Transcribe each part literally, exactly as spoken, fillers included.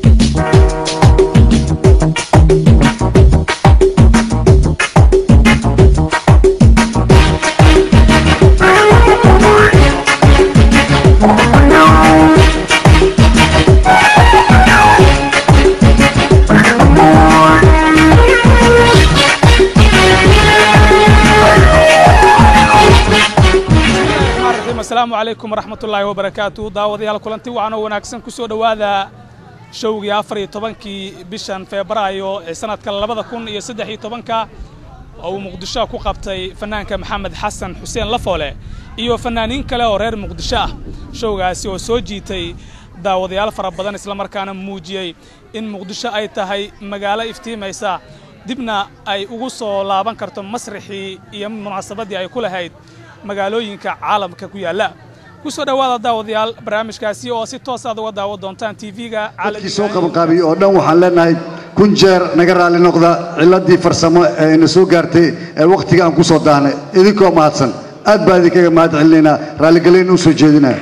السلام عليكم ورحمة الله وبركاته داوديال كلنتي وعنا وناكسن كسو دوادا شوقي أفري طبنكي بشان فبرايو سنة كاللبضة كون يسدحي طبنكا أو مقدشة كو قبتي فنانك محمد حسن حسين لفولي إيو فنانين كلا ورير مقدشة شوقاسي وسوجيتي داوديال فربضان إسلام مركانا موجيي إن مقدشة أي تهي مقالة افتيميسا دبنا أي أغسو لابان كرتون مسرحي إيام مناسبة أي كل هيد magaalooyinka caalamka ku yaala ku soo dhawaada daawadayaal barnaamijkaasi oo si toos ah uga daawo doontaan T V-ga caalamka soo qaban qaabiyo oo dhan waxaan leenahay kun jeer naga raali noqda ciladii farsamo ee ina soo gaartay ee waqtiga aan ku soo daanay idinkoo mahadsan aad baa idinkaga mahad celinayna raali galin u soo jeedinaa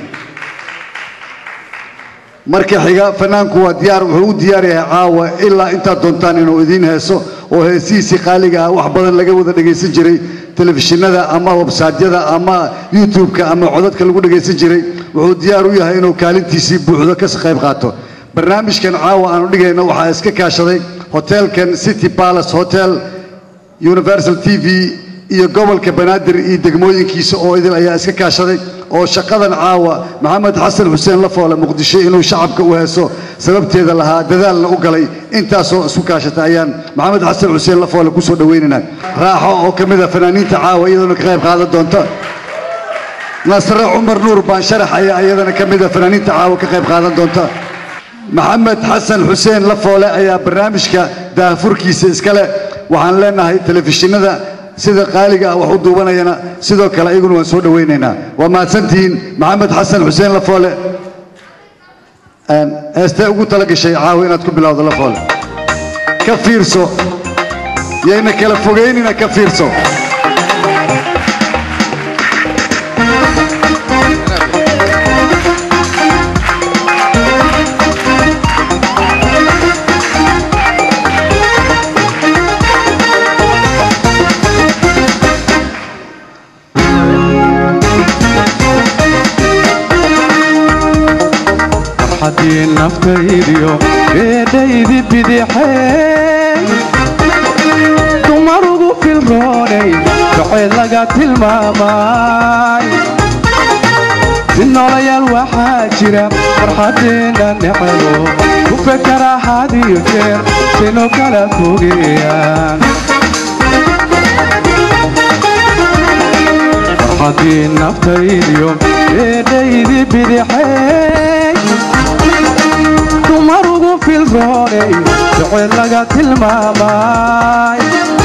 marka xiga fanaanku waa diyaar wuxuu u diyaar yahay caawa ilaa inta doontaan inuu idin heeso oo heesiisi qaaliga ah wax badan laga wada dhageysan jiray telefishinada ama website-yada ama YouTube-ka ama codadka lagu dhageysan jiray wuxuu diyaar u yahay inuu kaalintiisii buuxdo ka qayb qaato barnaamijkan caawa aan u dhigayno waxa iska kaashaday hotelkan City Palace Hotel Universal T V iyo gobolka Banaadir iyo degmooyinkiisa oo idil ayaa iska kaashaday oo shaqadan caawa Maxamed Xasan Xuseen Lafoole Muqdisho inuu shacabka u heeso sababteeda lahaa dadaalna u galay intaasoo isku kaashatay ayaan Maxamed Xasan Xuseen Lafoole ku soo dhaweynayna raaxo oo kamid ah fanaaniinta caawa iyadoo ka qayb qaadan doonta Nasra Umar Nuur baan sharaxaya iyadana kamid ah fanaaniinta caawa ka qayb qaadan doonta Maxamed Xasan Xuseen Lafoole ayaa barnaamijka daafurkiisa iska leh waxaan leenahay telefishinada sida qaaliga wax u duubanayna sidoo kale ayaguna waan soo dhaweynaynaa waa maadsantiin Maxamed Xasan Xuseen Lafoole aan heesta ugu tala gashay caawa inaad ku bilowdo Lafoole ka fiirso yeena kala fogeynina ka fiirso حدين نفتيديو إيدي بديحي تمرقو في الروني تحيل لقات الماماي النولي الوحاجرة فرحتين النحلو وفكر حادي يجير سنو كلا فوقيان فرحتين نفتيديو إيدي بديحي تمرقو في الروني تحيل لقات الماماي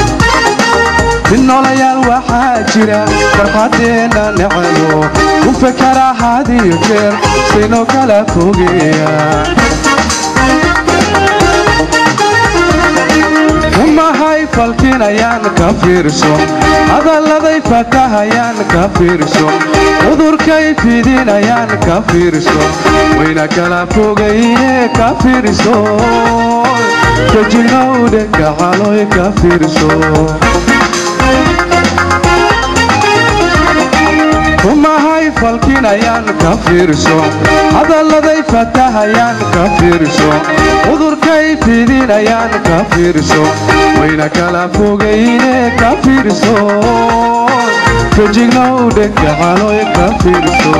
النولي الوحاجرة فرحتين النحلو وفكر حادي يجير سنو كلا فوقيان وما هاي فالكين ايان كفيرسو هذا الذي فتاه ايان كفيرسو وذور كيف دين ايان كفيرسو وين كلا فوقيه كفيرسو تجنودك علوي كفيرسو وما هاي فالكين ايان كفيرسو هذا الذي فتاه ايان كفيرسو وذور كيف دين ايان كفيرسو وين كلا فوقيه كفيرسو تجنودك علوي كفيرسو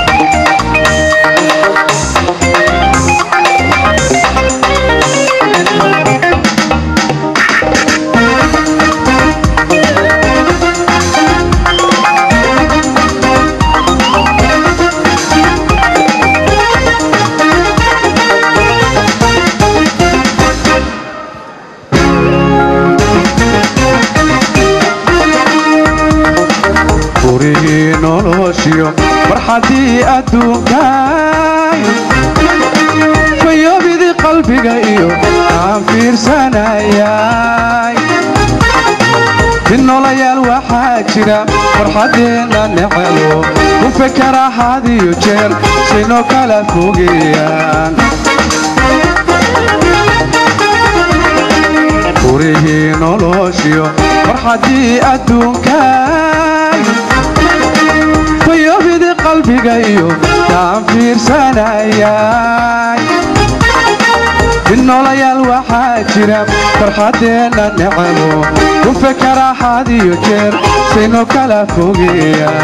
فرحتي أدوكاي فيا بدي قلبي قايو عفير سناياي النولي الوحاجرة فرحتنا نحلو وفكر حادي يجير سنو كلا فوقيان haddii adduunkan fayobidi qalbigayo taan fiirsanayay innoolayaal waxaa jira farxaddeenna necabo ku fekera had iyo jeer sayno kala fogeeya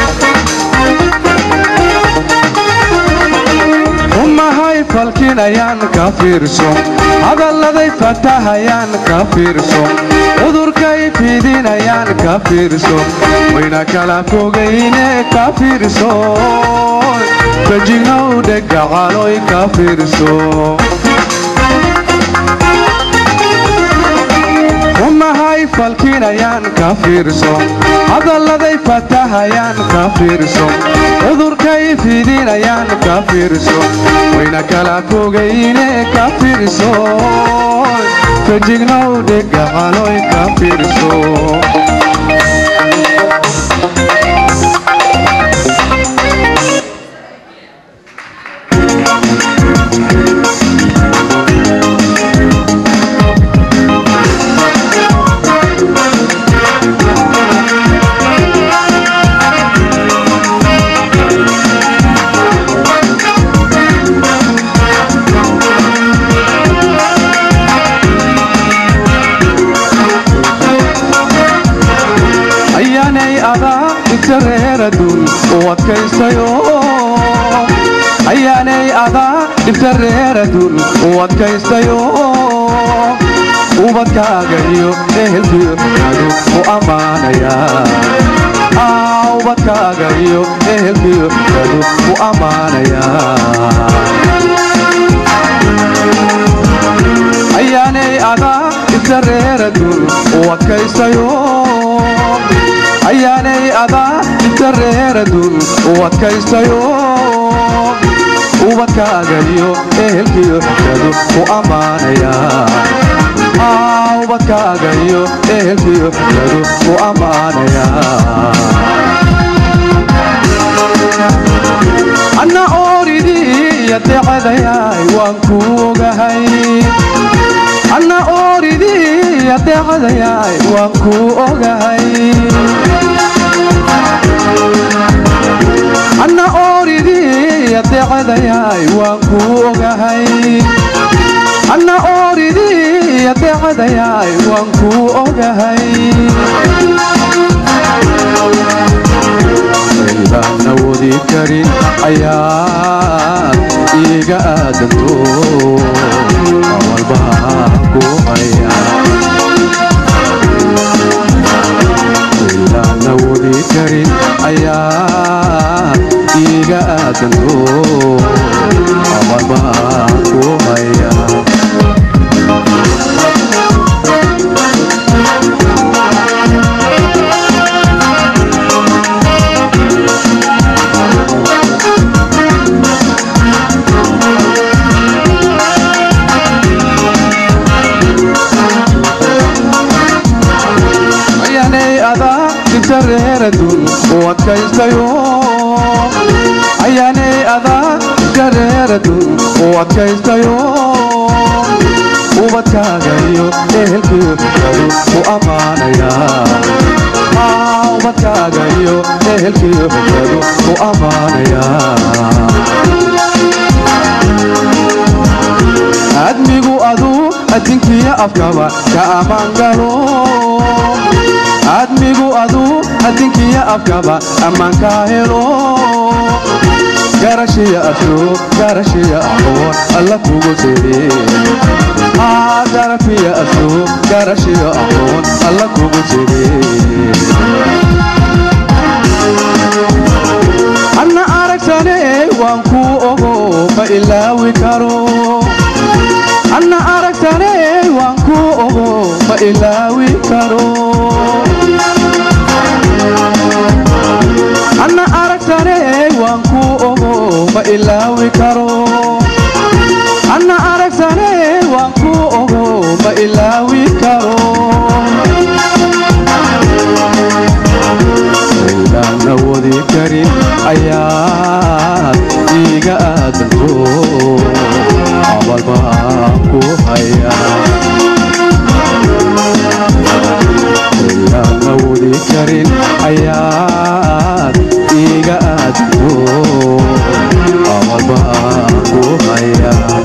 umahay falkinayaan ka fiirso hadalladay fatahayaan ka fiirso cudurkay fidinayaan ka fiirso wayna kala fogayne ka fiirso fajignow dhegacaloy ka fiirso umahay falkinayaan ka fiirso hadalladay fatahayaan ka fiirso cudurkay fidinayaan ka fiirso wayna kala fogayne ka fiirso fajignow dhegacaloy ka fiirso ayaanay adaa dhibta reeradun u adkaystayo ubadkaaga iyo ehelkiyo adu u ammaanaya ubadkaaga iyo ehelkiyo adu u ammaanaya ayaanay adaa dhibta reeradun u adkaystayo ayaanay adaa dhibta reeradun u adkaystayo ubadkaaga iyo ehelkiyo adu u ammaanaya ubadkaaga iyo ehelkiyo adu u ammaanaya anna ooridii yadeecadayaay waan ku ogahay anna ooridii yadeecadayaay waan ku ogahay anna ooridii yadeecadayaay waan ku ogahay anna ooridii yadeecadayaay waan ku ogahay ilaana wadi karin ayaad iiga aadanto awalbaan ku haya ilaana wadi karin ayaad iiga aadanto awalbaan ku haya reeradun u adkaystayo ayaanay adaa reeradun u adkaystayo ubadkaaga iyo ehelkiyo adu u ammaanaya ubadkaaga iyo ehelkiyo adu u ammaanaya admigu adu adinkiya afkaba ka ammaan galo admigu adu adinkiya afkaba ammaanka helo garashiya afro garashiya aqoon alla kugu sidi garafiya afro garashiya aqoon alla kugu sidi anna aragsane waan ku ogo ma ilaawi karo anna aragsane waan ku ogo ma ilaawi karo anna aragsane waan ku ogo ma ilaawi karo anna aragsane waan ku ogo ma ilaawi karo ilaana wadi karin ayaad iiga aadanto awalbaan ku haya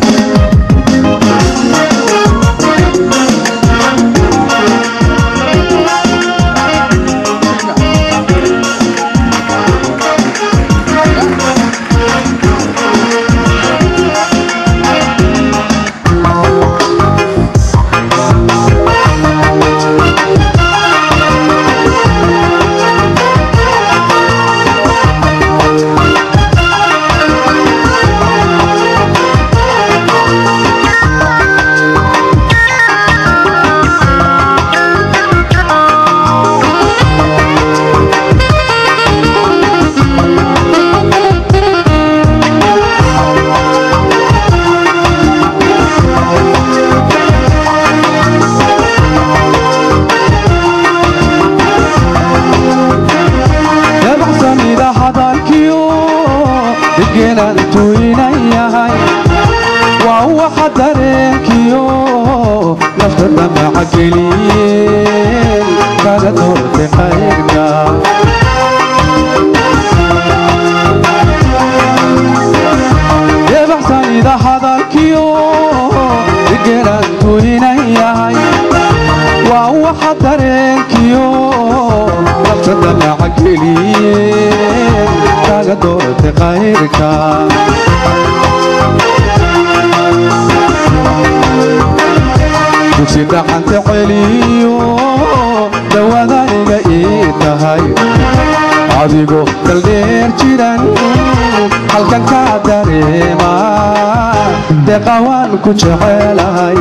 كجعلهاي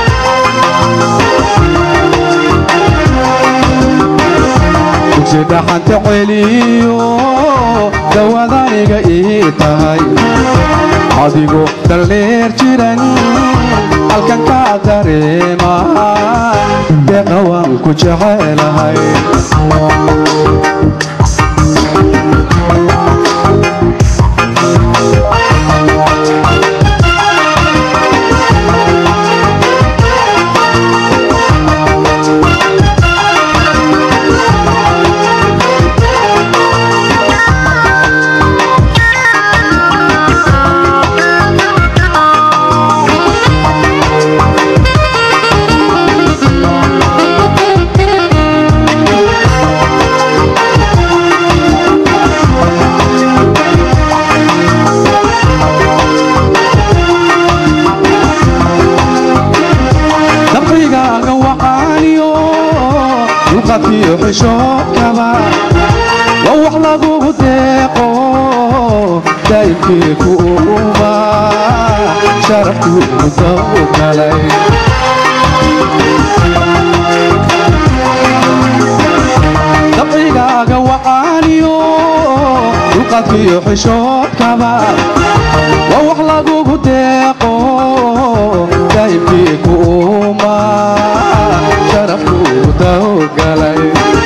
كجدا حنت عليو دوادانيغا ايتاي adigo daleer jiran halkan ka dareema deeqawaan ku jecelahay شوكبا ووحلا قديقو دايكي كوما شرفتو مزوك علي دقيقا وعانيو وقتي حشوكبا ووحلا قديقو دايكي كوما شرفتو مزوك علي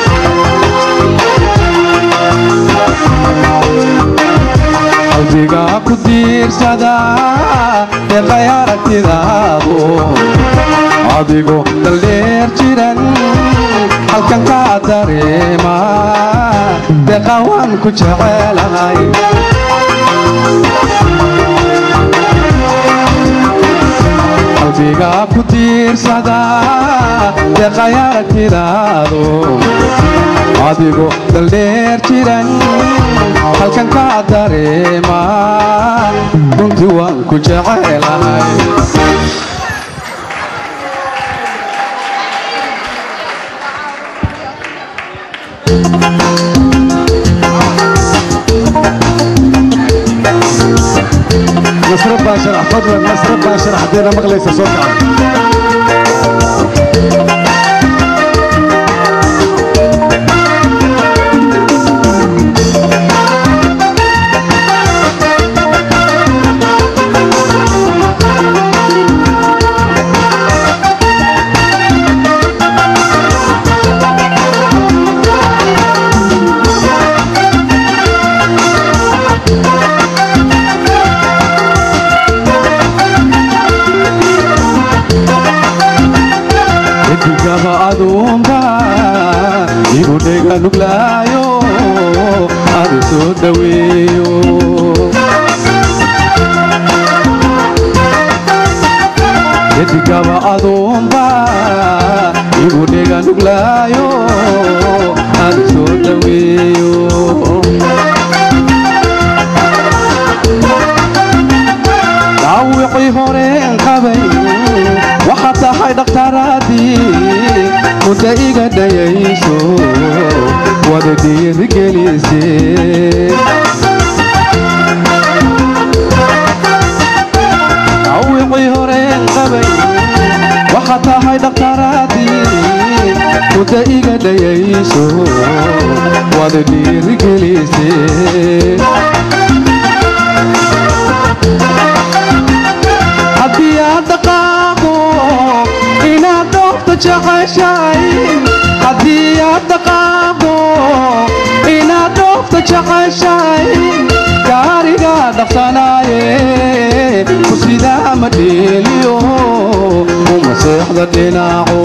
qalbiga ku diirsada deeqay aragtidaadu adigo daleer jiran halkan ka dareema deeqawaan ku jecelahay qalbiga ku diirsada deeqay aragtidaadu adigo daleer jiran halkan ka dareema runtii waan ku jecelahay نصر باشر فضلا نصر باشر حدينا مغليس صوت aduunba igu dhiga nuglaayo aan soo dhaweeyo dhaawicii horeen qabay waxaad tahay dhakhtaaraadii mudda iga dhayayso wada dhiirigelisee dhaawicii horeen qabay waxaad tahay dhakhtaaraadii mudda iga dhayayso wada dhiirigelisee haddii aad dhaqaaqo inaad dhoofta jeceshahay haddii aad dhaqaaqo inaad dhoofta jeceshahay gaariga dhaqsanaaye ku sidaa ma dheeliyo uma seexda dhinaco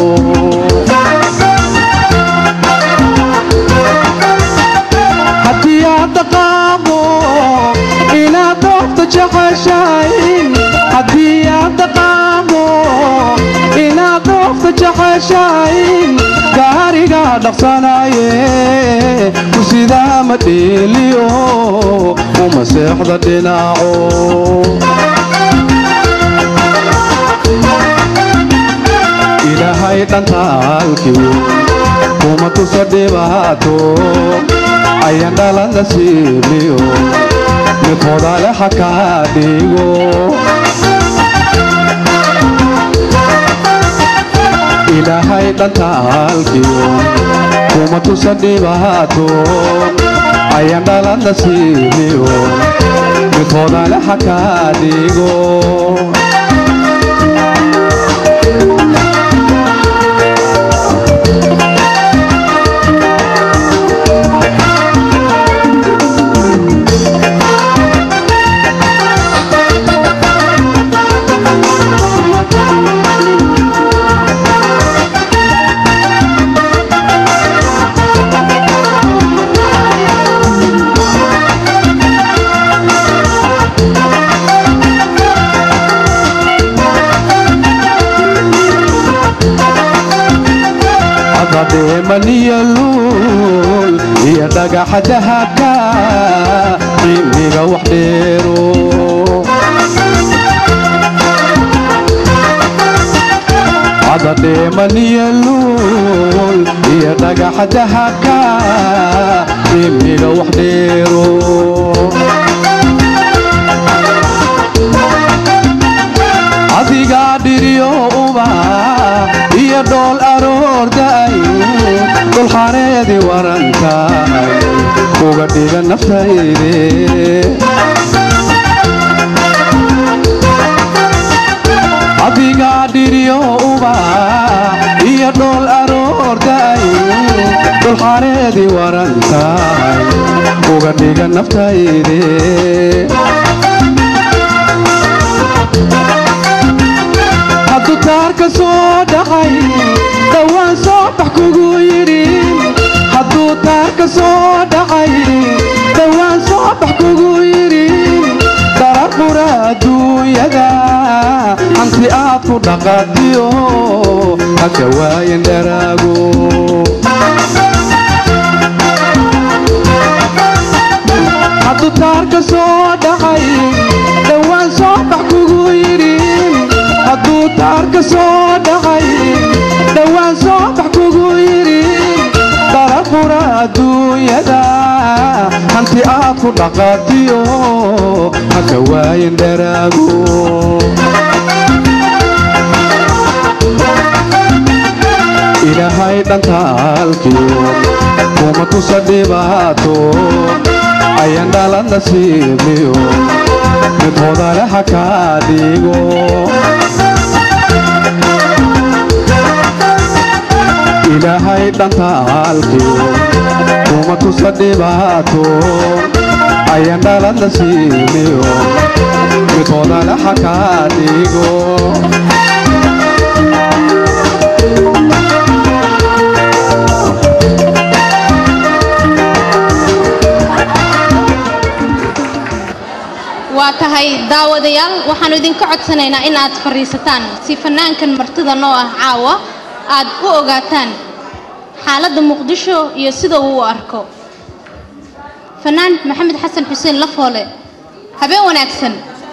haddii aad dhaqaaqo inaad dhoofta jeceshahay haddii aad dhaqaaqo inaad dhoofta jeceshahay gaariga dhaqsanaaye ku sidaa ma dheeliyo uma seexda dhinaco ilaahay dhantaalkii kuma tusa dhibaato ayaan dhalan nasiibliyo mid hodale ha kaa dhigo ilaahay dhantaalkiyo kuma tusa dhibaato ayaan dhalan nasiibliyo mid hodale ha kaa dhigo maniyalul iyo dhagaxa dahabka qiimiga wax dheero adade maniyalul iyo dhagaxa dahabka qiimiga wax dheero adiga dhiriyo uba iyo dhool aroorday dol xareedi warantaay uga dhiga naftayde adiga dhiriyo uba iyo dhool aroorday dol xareedi warantaay uga dhiga naftayde hadduu taarka soo dhacay dhawaan soo bax kugu yidhi hadduu taarka soo dhacay dhawaan soo bax kugu yidhi daraqura adduunyada hanti aad ku dhaqaatiyo haka waayan dharaago hadduu taarka soo dhacay dhawaan soo bax kugu yidhi hadduu taarka soo dhacay dhawaan soo bax kugu yidhi daraqura adduunyada hanti aad ku dhaqaatiyo haka waayan dharaago ilaahay dhantaalkiyo kuma tusa dhibaato ayaan dhalan nasiibliyo mid hodale ha kaa dhigo ilaahay dhantaalkiyo kuma tusa dhibaato ayaan dhalan nasiibliyo mid hodale ha kaa dhigo waa tahay daawadayaal daawadayaal waxaanu idinka codsanaynaa in aad fariisataan si fanaankan martida noo ah caawa aad u ogaataan xaaladda muqdisho iyo sida uu u arko fanaan maxamed xasan xuseen lafoole habeen wanaagsan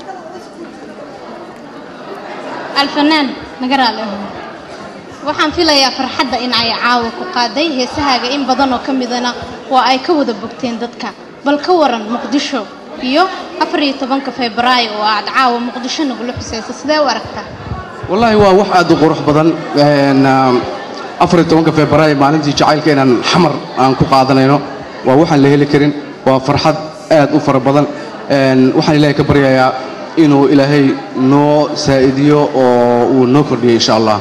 alfanaan nagaraale waxaan filayaa farxadda in ay caawa ku qaaday heesahaaga in badan oo ka midana waa ay ka wada bogteen dadka bal ka waran muqdisho iyo afar iyo tobanka Febraayo oo aad caawa muqdisho nagula xusayso sidee u aragtaa wallahi waa wax aad u qurux badan een afar iyo tobanka Febraayo maalintii jacaylka inaan xamar aan ku qaadanayno waa waxaan la heli karin waa farxad aad u fara badan een waxaan ilaahay ka baryayaa inuu ilaahay noo saa'idiyo oo uu noo kordhiyo insha Allah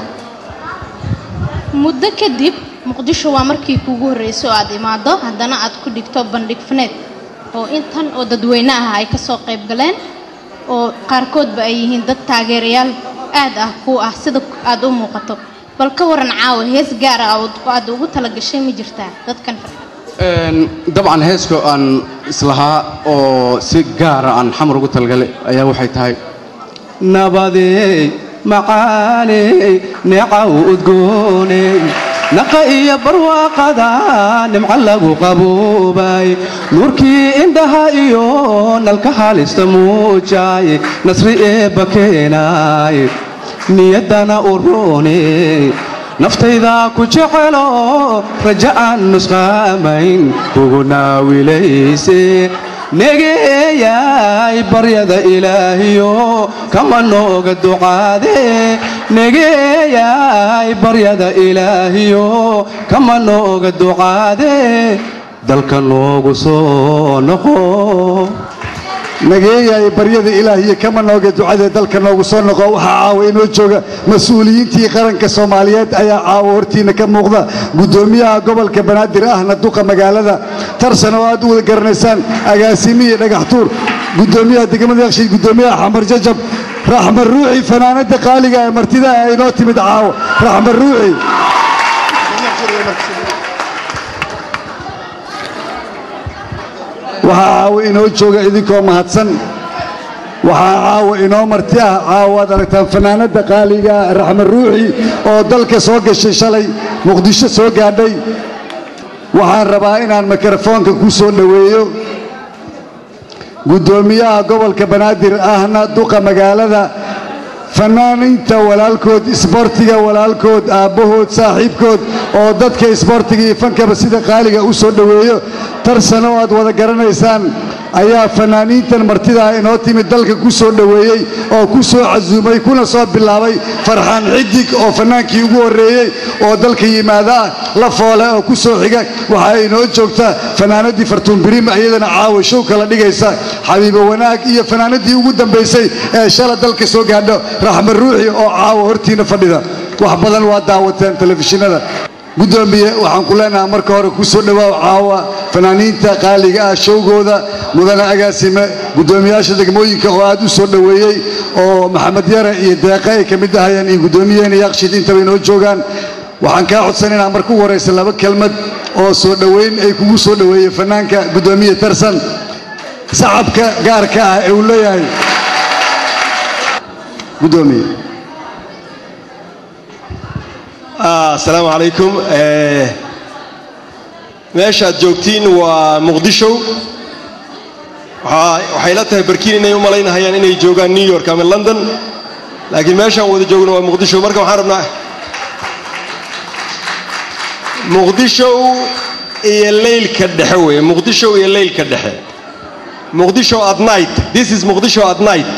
muddo kadib muqdisho waa markii kuugu horeysay oo aad imaado haddana aad ku dhigto bandhig faneed oo intan oo dadweynaha ay ka soo qayb galeen oo qaarkood ba ay yihiin dad taageerayaal aad ah ku ah sida aad u muuqato bal ka waran caawa hees gaar ah oo aad ugu tala gashay ma jirtaa dadkan een dabcan heesko aan islaha oo si gaar ah aan xamar ugu talgalay ayaa waxay tahay nabadee macaaney neecaw udgooney naqa iyo barwaaqada nimca lagu qaboobay nuurkii indhaha iyo nalka halista muujay nasri ee bakeenay niyadana urooney naftayda ku jecelo rajaan nusqaamayn kugu naawilayse negeeyay baryada ilaahiyo kama nooga ducaade negeeyay baryada ilaahiyo kama nooga ducaade dalka noogu soo noqo nageeyay baryada ilaahiyo kama nooga ducade dalka noogu soo noqo waxa caawa inoo jooga mas'uuliyiintii qaranka Soomaaliyeed ayaa caawa hortiina ka muuqda gudoomiyaha gobolka Banaadir ahna duqa magaalada tarsan oo aad u wada garanaysaan agaasimiye dhagax tuur gudoomiyaha degmada Yakshiid gudoomiyaha Xamar Jajab Raxmar Ruuxi fanaanada qaaliga ee martida ay inoo timid caawa Raxmar Ruuxi waxa caawa inoo jooga idinkoo mahadsan waxa caawa inoo marti ah caawa aad aragtaan fanaanada qaaliga Raxmar Ruuxi oo dalka soo gashay shalay muqdisho soo gaadhay waxaan rabaa inaan mikrofoonka ku soo dhaweeyo gudoomiyaha gobolka Banaadir ahna duqa magaalada fanaaniinta walaalkood isboortiga walaalkood aabahood saaxiibkood oo dadka isboortiga iyo fankaba sida qaaliga u soo dhaweeyo tarsan oo aad wada garanaysaan ayaa fanaaniintan martida inoo timid dalka ku soo dhaweeyay oo ku soo casuumay kuna soo bilaabay farxaan xidig oo fanaankii ugu horeeyay oo dalka yimaada la foole oo ku soo xiga waxa inoo joogta fanaanadii Fartuun Birim ayadana caawa show kala dhigaysa xabiibo wanaag iyo fanaanadii ugu dambeysay ee shala dalka soo gaadho Raxmar Ruuxi oo caawa hortiina fadhida wax badan waa daawateen telefishinada gudoomiye waxaan ku leenahay marka hore ku soo dhawaaw caawa fanaaniinta qaaliga ah showgooda mudana agaasime gudoomiyaasha degmooyinka oo aad u soo dhaweeyay oo Maxamed Yare iyo Deeqa ay kamid ahayeen iyo gudoomiyeen Yakshiid inta inoo joogaan waxaan ka codsanaynaa marka ugu horeysa laba kelmad oo soo dhaweyn ay kugu soo dhaweeyay fanaanka gudoomiye tarsan sacabka gaarka ah ee uu leeyahay gudoomiye السلام عليكم meeshaad joogtiin waa muqdisho waxay la tahay barkiin inay u malaynayaan inay joogaan New York ama London laakiin meeshaan wada joogno waa muqdisho marka waxaan rabnaa muqdisho iyo leylka dhexe weey muqdisho iyo leylka dhexe muqdisho at night this is muqdisho at night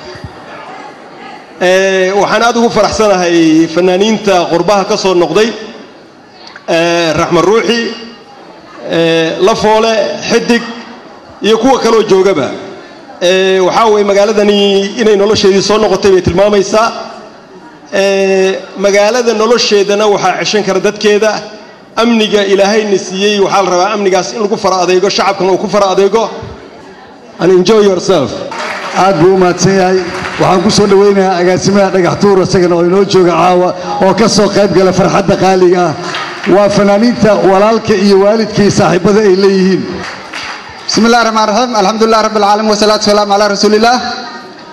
ee waxaan aad ugu faraxsanahay fanaaniinta qurbaha ka soo noqday ee Raxmar Ruuxi ee Lafoole xidig iyo kuwa kale oo joogaba ee waxa way magaaladani inay nolosheedii soo noqotay bay tilmaamaysaa ee magaalada nolosheedana waxa cishan kara dadkeeda amniga ilaahayna siiyay waxa la rabaa amnigaas in lagu fara adeego shacabkana uu ku fara adeego and enjoy yourself aad buu mahadsan yahay waxaan ku soo dhaweynayaa agaasimaha dhagax tuur asagana oo inoo jooga caawa oo ka soo qayb gala farxadda qaaliga ah waa fanaaniinta walaalka iyo waalidkii saaxiibada ay leeyihiin بسم الله الرحمن الرحيم الحمد لله رب العالمين والصلاة والسلام على رسول الله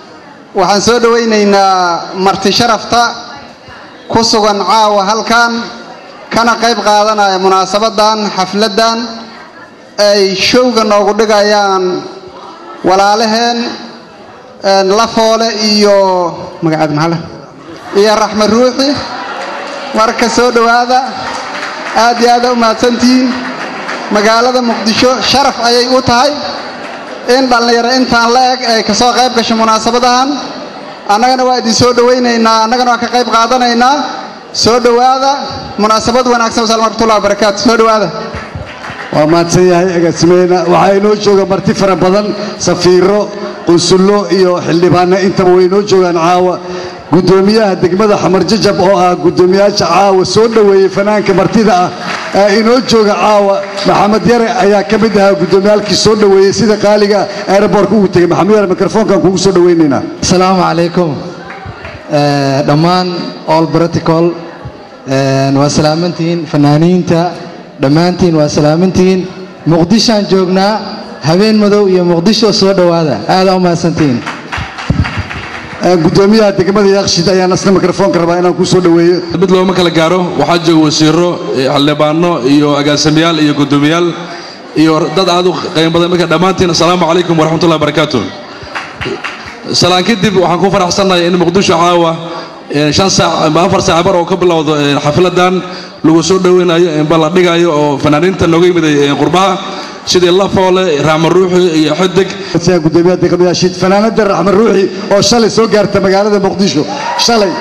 waxaan soo dhawaynaynaa marti sharafta ku sugan caawa halkan kana qayb qaadanaya munaasabadan xafladan ay showga noogu dhigayaan walaalaheen lafoole iyo magacaad maxaa iyo raxma ruuxi marka soo dhawaada aad iyo aad u mahadsantihiin magaalada muqdisho sharaf ayay u tahay in dhalinyaro intaan la eg ay ka soo qayb gasho munaasabadahan annagana waa idin soo dhawaynaynaa annagana waa ka qayb qaadanaynaa soo dhawaada munaasabad wanaagsan wasalaam warahmatullahi wabarakaatu soo dhawaada waa mahadsan yahay agaasimeena waxaa inoo jooga marti fara badan safiiro qunsullo iyo xildhibaano intaba way inoo joogaan caawa gudoomiyaha degmada xamar jajab oo ah gudoomiyaasha caawa soo dhaweeyey fanaanka martida ah ee inoo jooga caawa maxamed yare ayaa ka mid ahaa gudoomiyaalkii soo dhaweeyey sida qaaliga airbortka ugu tegey maxamed yare mikrofoonkan kugu soo dhaweynaynaa asalaamu calaykum dhammaan all protocol waa salaamantihiin fanaaniinta dhammaantiin waa salaamantihiin muqdishoaan joognaa habeen madow iyo muqdisho soo dhowaada aadaa u mahadsantihiin gudoomiyaha degmada yaaqshid ayaan asna mikrofoonka rabaa inaan ku soo dhaweeyo mid looma kala gaaro waxaa jooga wasiiro xildhibaano iyo agaasimayaal iyo gudoomiyaal iyo dad aad u qiimo badan marka dhammaantiin assalaamu calaykum waraxmatullahi wabarakaatu salaan kadib waxaan ku faraxsanahay in muqdisho caawa shan saac ama afar saac bar oo ka bilowdo xafladan lagu soo dhaweynayo in bal la dhigayo oo fanaaniinta nooga yimid qurbaha sidii lafoole raxma ruuxi iyo xidig gudoomiyaha degmada yaaqshid fanaanada raxma ruuxi oo shalay soo gaarta magaalada muqdisho shalay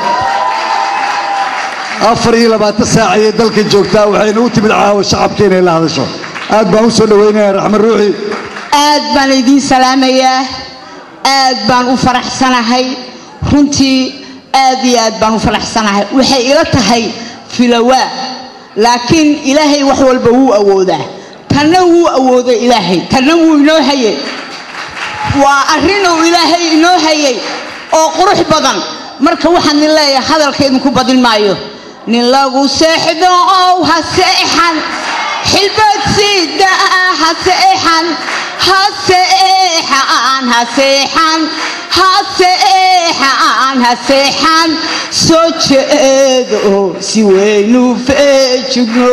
afar iyo labaatan saac ayay dalka joogtaa waxayna u timid caawa shacabka inay la hadasho aad baan u soo dhaweynayaa raxma ruuxi aad baan idiin salaamayaa aad baan u faraxsanahay runtii aad iyo aad baan u faraxsanahay waxay ila tahay filawaa laakiin ilaahay wax walba wuu awoodaa tanna wuu awooday ilaahay tanna wuu inoo hayay waa arrin uu ilaahay inoo hayay oo qurux badan marka waxaan idin leeyahay hadalka idinku badin maayo nin lagu seexdo ow ha seexan xilbad sida ha seexan ha seexan ha seexan ha seexan ha seexan soo jeedo si weynu feejigno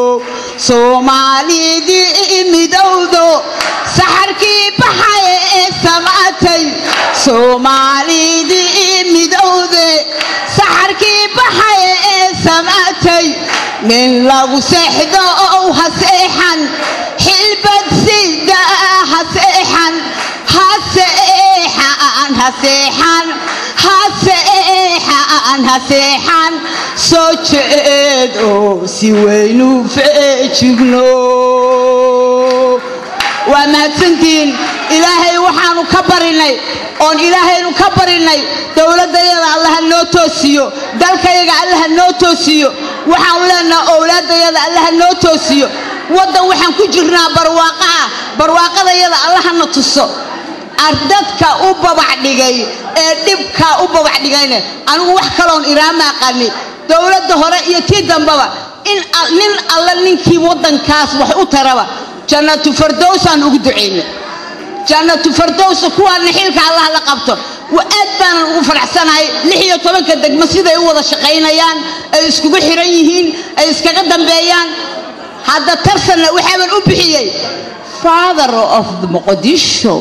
soomaalidii midowdo saxarkii baxay ee samaatay soomaalidii midowde saxarkii baxay ee samaatay nin lagu seexdo ow ha seexan xilbad sida ha seexan ha seexan ha seexan ha seexan ha seexan soo jeedo si weynu feejigno waa mahadsantihiin ilaahay waxaanu ka barinay oon ilaahaynu ka barinay dowladayada allaha noo toosiyo dalkayaga allaha noo toosiyo waxaanu leenaha owlaadayada allaha noo toosiyo waddan waxaan ku jirnaa barwaaqa ah barwaaqadayada allahana tuso ardadka u babac dhigay ee dhibka u babac dhigayna anigu wax kaloon iraama aqaani dowladda hore iyo tii dambaba in nin alla ninkii waddankaas wax u taraba jannatu firdawsaan ugu duceynay jannatu firdaws kuwaana xilka allah la qabto وأد بان ugu faraxsanahay lix iyo tobanka degmo siday u wada shaqeynayaan ay iskugu xiran yihiin ay iskaga dambeeyaan hadda tarsana waxaan u bixiyay father of the Mogadishu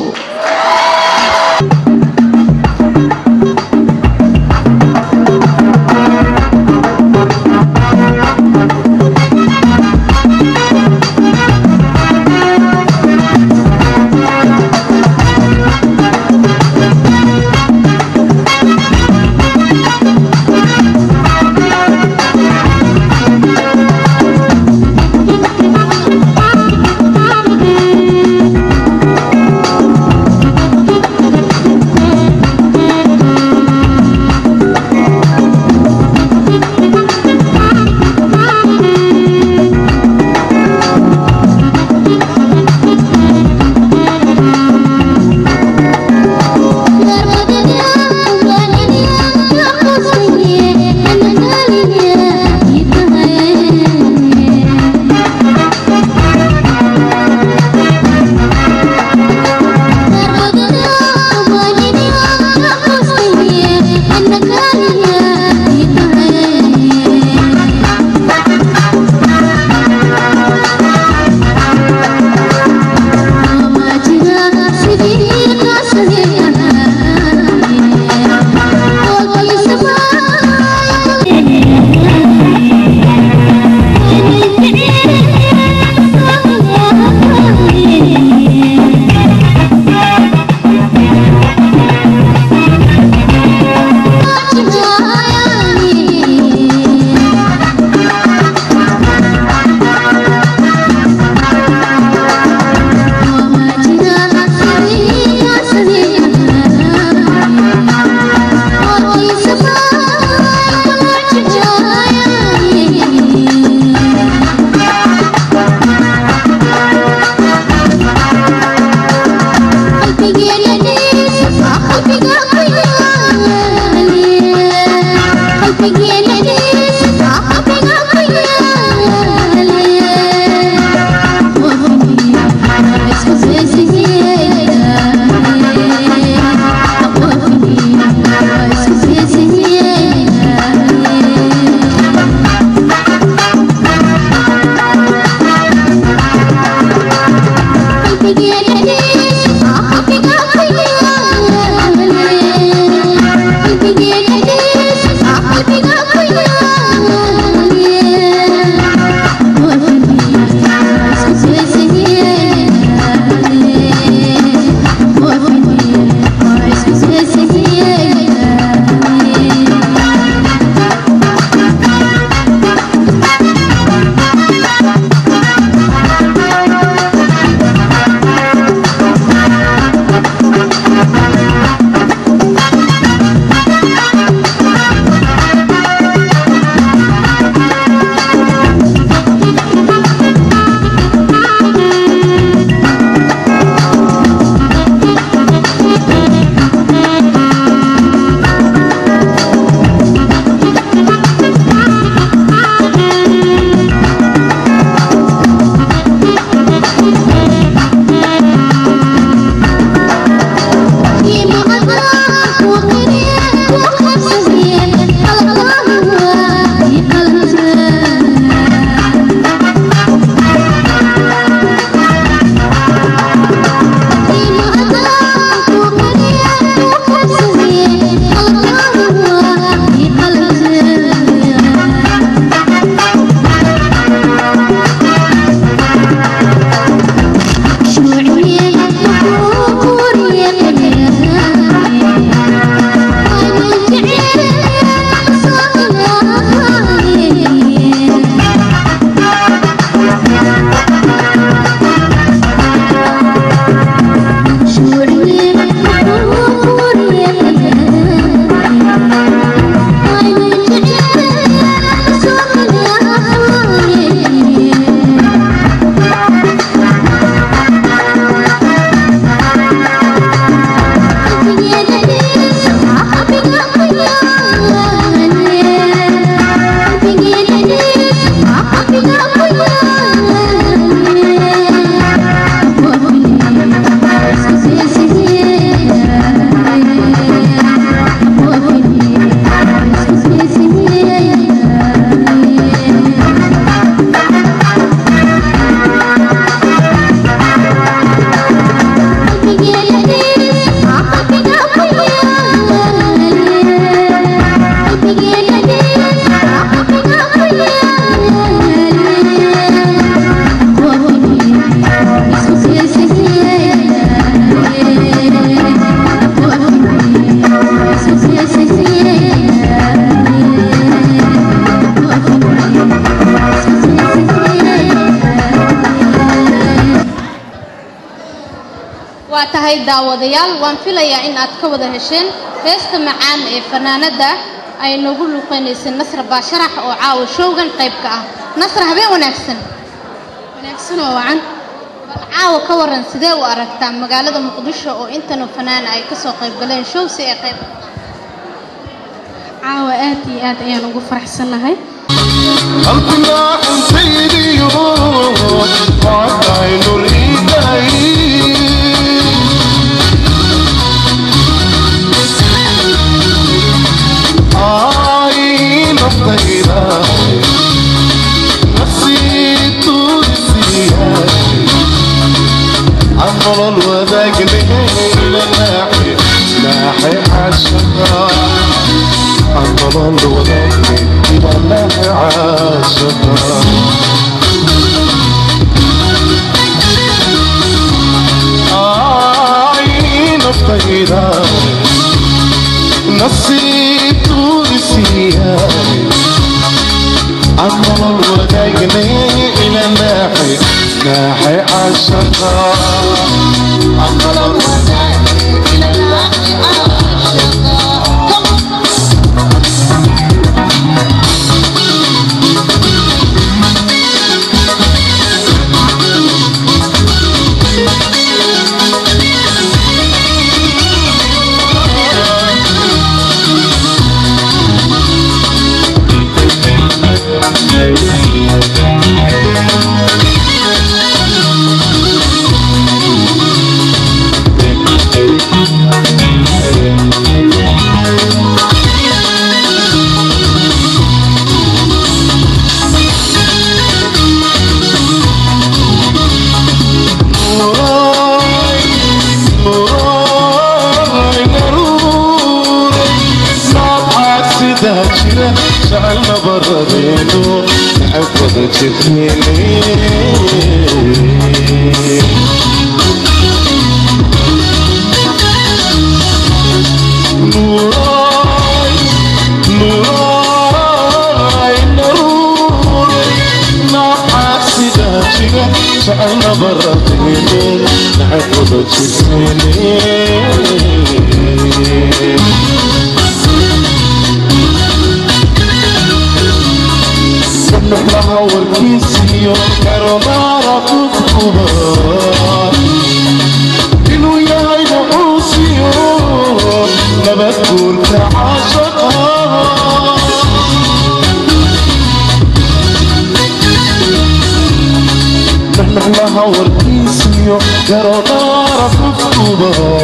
tahay daawadayaal waan filayaa in aad ka wada hesheen heesta macaan ee fanaanada ay nagu luqeynaysan Nasra Baasharax oo caawa showgan qayb ka ah. Nasra habeen wanaagsan wanaagsan oo wacan caawa ka waran sidee u aragtaa magaalada Muqdisho oo intana fanaan ay ka soo qayb galeen show si ay qayb caawa aad iyo aad ayaan ugu faraxsanahay qalbiga xuntiyo waaynu liiday ay nafayda nasiitu siyaa amrul wadaagni ila naahi naahi ashqa amrul wadaagni ila naahi ashqa ay nafayda نصيت رسيها أمر الوداعي إلى ناحي ناحي عشقا أمر الوداعي إلى ناحي عشقا جعلنا بردينو نحفظ تفيني نوراي نوراي نوراي نحاسدها شيء جعلنا بردينو نحفظ تفيني نحلها والكيسيو كرمارة كتبها إنو ياي نعوسيو نبتقول تعاشقها نحلها والكيسيو كرمارة كتبها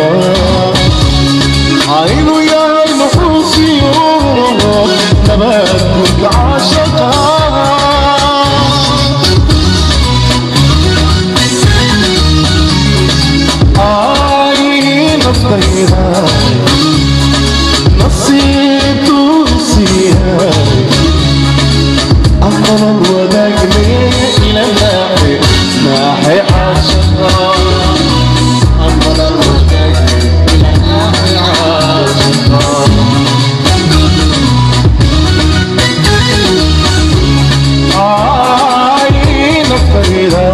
إنو ياي نعوسيو نبتقول تعاشقها نصيبها نصيب توسيها أفضل الوداع إلى الناحي ناحي عاشقها أفضل الوداع إلى الناحي عاشقها عين الطيرة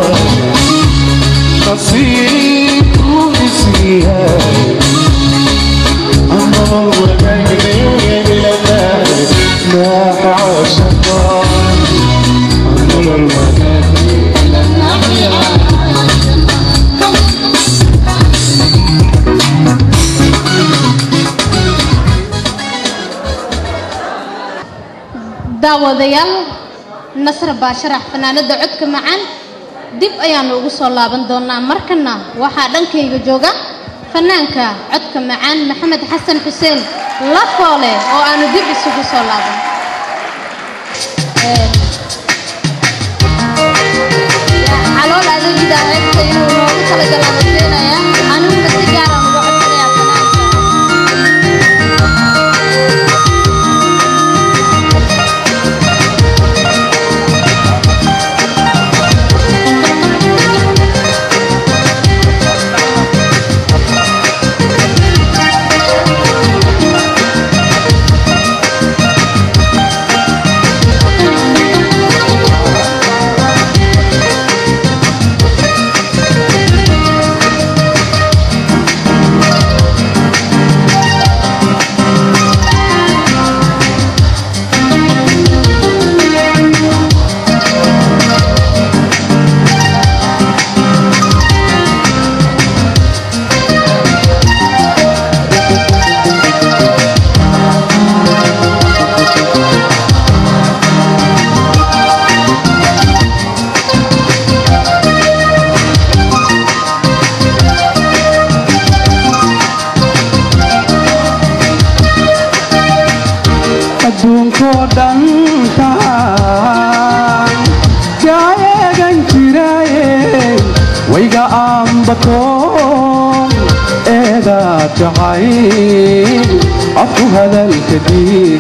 نصيب توسيها daawadayaal nasr baa sharax fanaanada codka macaan dib ayaan ugu soo laaban doonaa markana waxaa dhankayga jooga fanaanka codka macaan maxamed xasan xuseen lafoole oo aanu dib isugu soo laaban calool adeegida eegta inuu noogu talagalaadeynaya aniguna si gaara uga codsanaya fanaanka جعيل عفو هذا الكثير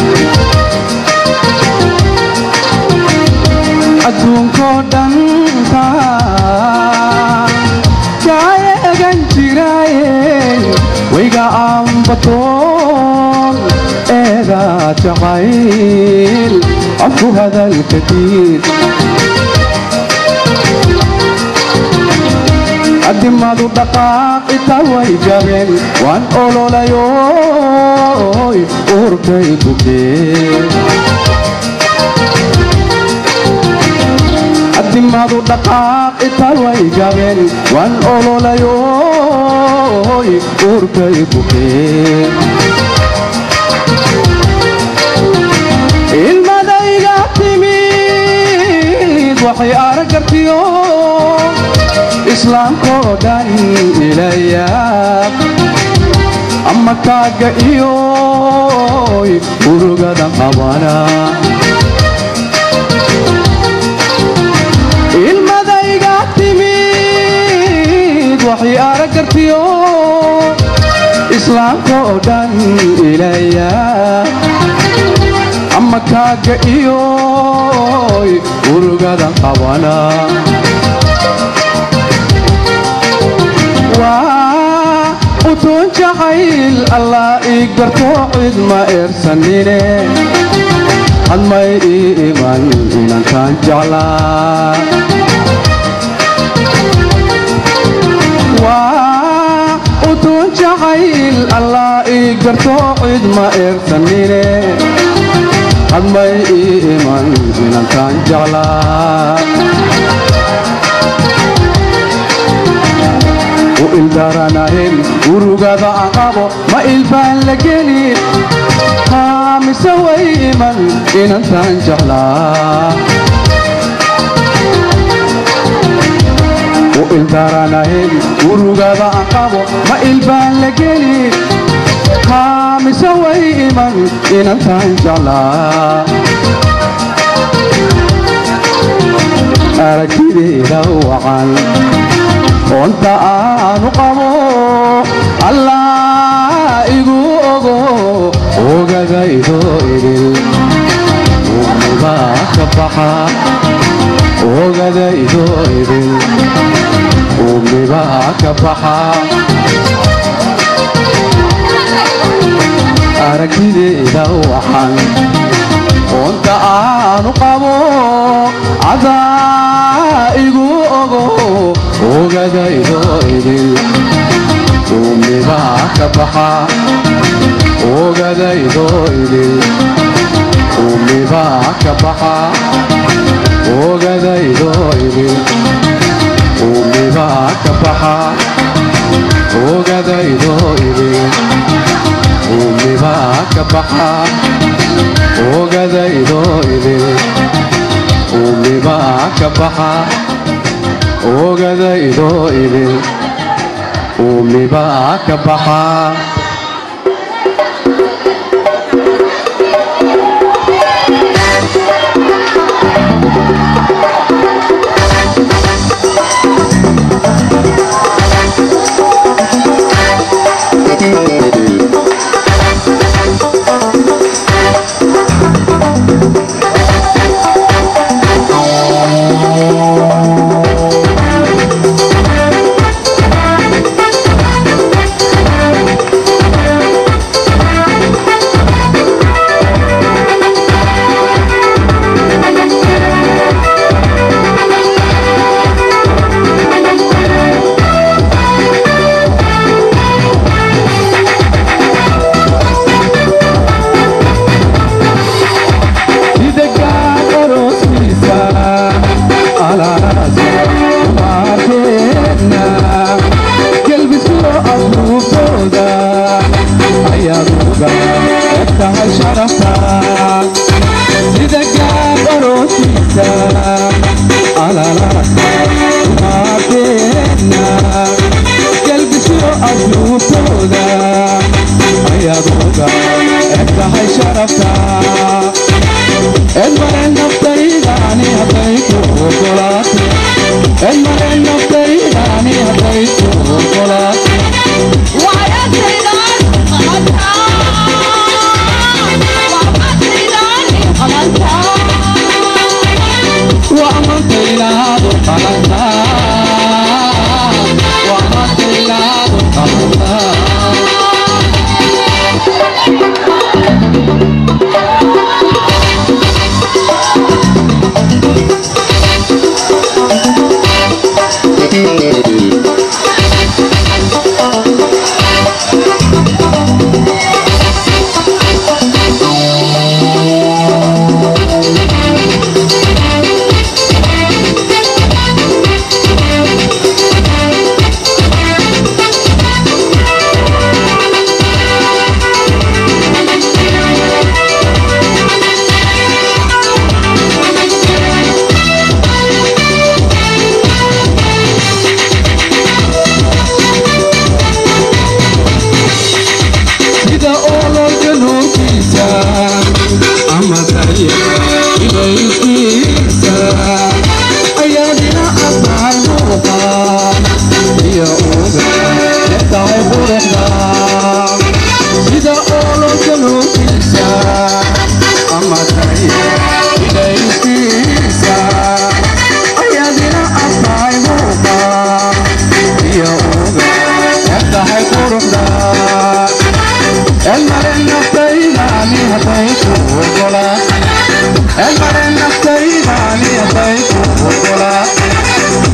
أدون كودن جاي جنجراي ويجا أم بطول إذا جعيل عفو هذا الكثير أدمادو دقاق إتاوي جابين وان أولو لايوي أوركي بوكي أدمادو دقاق إتاوي جابين وان أولو لايوي أوركي بوكي المدايقة تميد وحي أرقرتيو إسلام كودان إليا أما كاقا إيوي ورغدا قوانا المدايقة تميد وحي أرقرتيو إسلام كودان إليا amakaaga iyo urugada qabana waa utoon jacayl allah ii garto cid ma eersanine hadmay ii iman inantaan jeclaa waa utoon jacayl allah ii garto cid ma eersanine hadmay ii iman inantaan jeclaa u ildaranayn urugada aan qabo ma ilbaan la gelin haa mise way iman inantaan jeclaa u ildaranayn urugada aan qabo ma ilbaan la gelin haa mise way iman inantaan jeclaa aragtideeda wacan oonta aanu qabo allah igu ogo ogadaydo idil umibaa ka baxa ogadaydo idil umibaa ka baxa aragtideeda waxan oonta aanu qabo cadaa igu ogo ogadaydo idil umibaa ka baxa ogadaydo idil umibaa ka baxa ogadaydo idil umibaa ka baxa ogadaydo idil umibaa ka baxa ogadaydo idil umibaa ka baxa ogadaydo idil umibaa ka baxa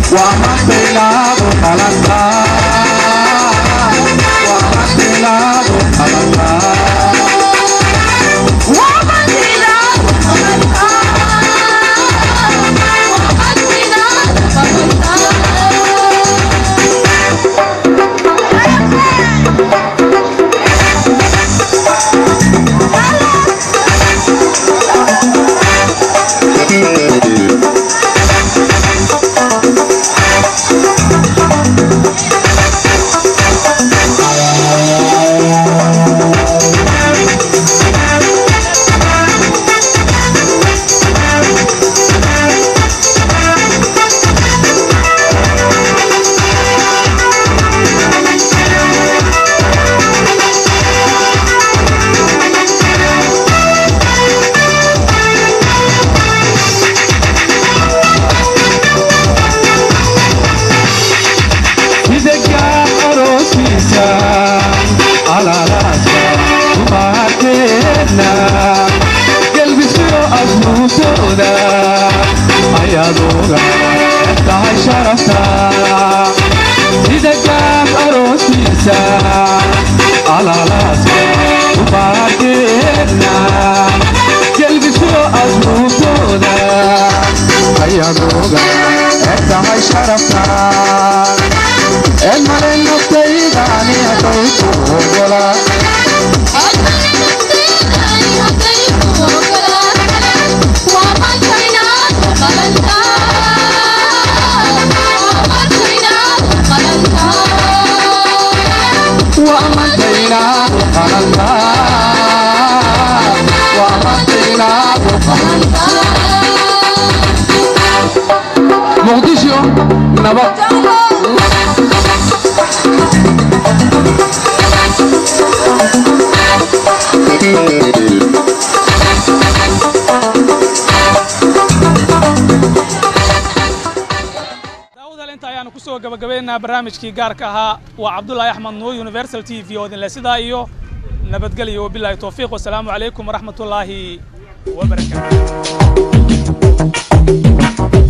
وأمتيناه خلقنا وأمتيناه خلقنا مقدشو نبات ayaanu ku soo gabagabeynaa barnaamijkii gaarka ahaa waa Cabdullaahi Axmed Nuur Universal T V oo idin la sidaa iyo nabadgelyo wabillahi tawfiiq wassalaamu calaykum waraxmatullaahi wabarakaatuh